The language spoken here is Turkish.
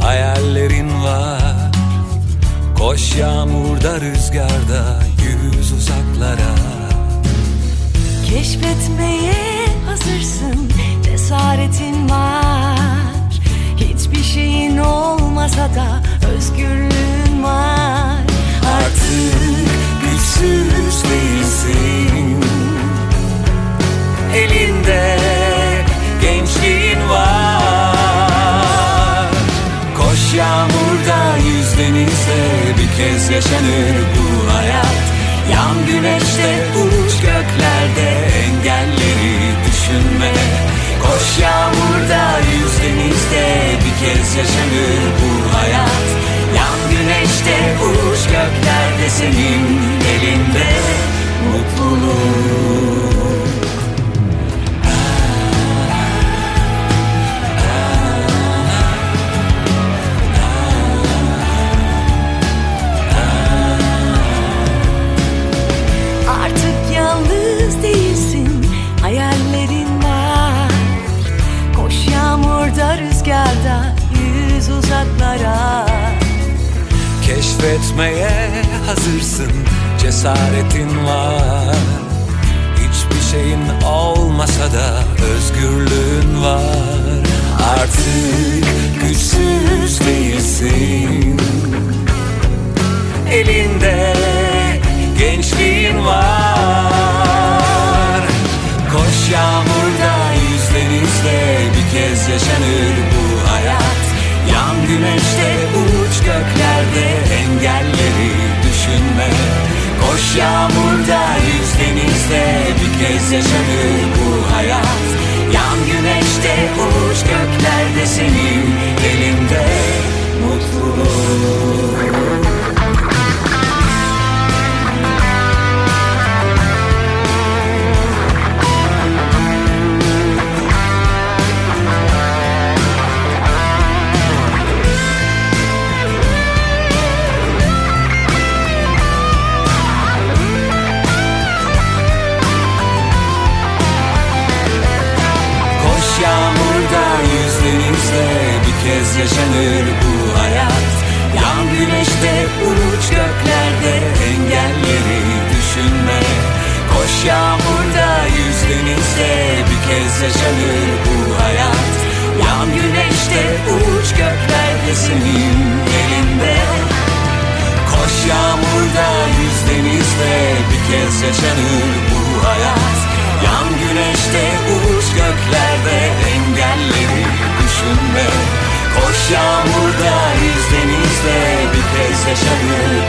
hayallerin var. Koş yağmurda rüzgarda yüz uzaklara. Keşfetmeye hazırsın, cesaretin var. Hiçbir şeyin olmasa da özgürlüğün var. Artık güçsüz değilsin, elinde gençliğin var. Koş yağmurda yüz denizde, bir kez yaşanır bu hayat. Yan güneşte uç göklerde, engelleri düşünme. Koş yağmurda yüz denizde, bir kez yaşanır bu hayat. Yan güneşte uç göklerde, senin elinde mutluluk. Artık yalnız değilsin, hayallerin var. Koş yağmurda rüzgarda yüz uzaklara. Keşfetmeye hazırsın, cesaretin var. Hiçbir şeyin olmasa da özgürlüğün var. Artık güçsüz değilsin, elinde gençliğin var. Koş yağmurda yüz denizde, bir kez yaşanır bu hayat. Yan güneşte uç göklerde, engelleri düşünme. Koş yağmurda yüz denizde, bir kez yaşanır bu hayat. Yan güneşte uç göklerde, senin elinde mutluluk. Yağmurda yüz denizde, bir kez yaşanır bu hayat. Yan güneşte uç göklerde, engelleri düşünme. Koş yağmurda yüz denizde, bir kez yaşanır bu hayat. Yan güneşte uç göklerde, senin elinde. Koş yağmurda yüz denizde, bir kez yaşanır bu hayat. Yan güneşte uç göklerde, engelleri düşünme. Koş yağmurda yüz denizde, bir kez yaşanır